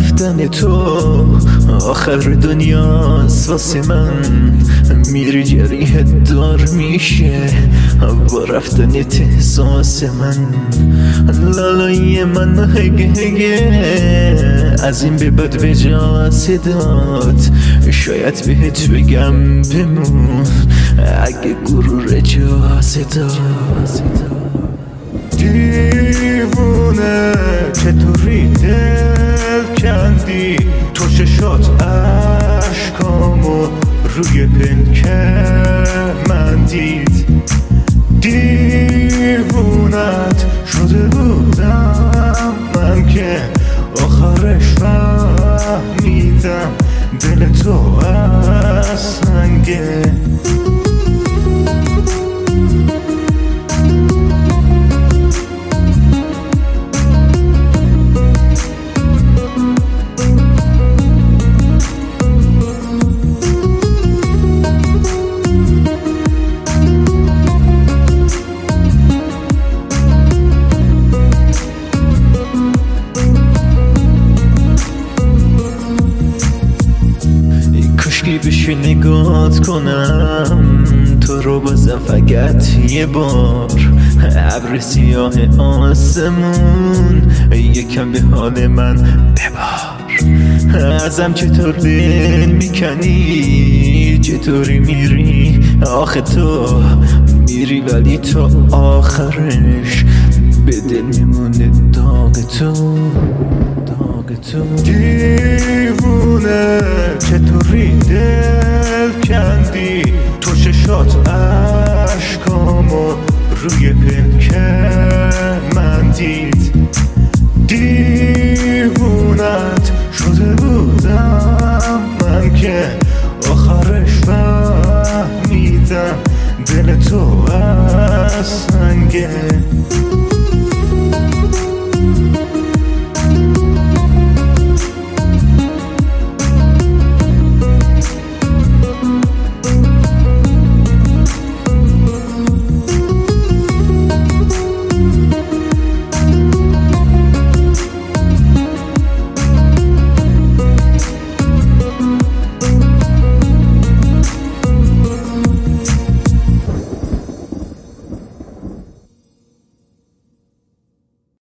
رفتن تو آخر دنیاست واسه من، میری جریه دار میشه با رفتنت احساس من. لالای من هگه هگه از این به بعد به جا صدات، شاید بهت بگم بمون اگه غرور جا صدات. دیوونه چطوری دل کندی تو چشات عشقامو روی پنکه من دید. دیوونت شده بودم من که آخرش فهمیدم دل تو از سنگه. بشه نگات کنم تو رو بازم فقط یه بار، ابر سیاه آسمون یکم به حال من ببار. ازم چطور دل میکنی چطوری میری آخه تو میری ولی تو آخرش به دل میمونه داغ تو. دیوونه چطوری دل کندی تو چشات عشقامو روی پنکه من دید. دیوونت شده بودم من که آخرش فهمیدم دل تو از سنگه.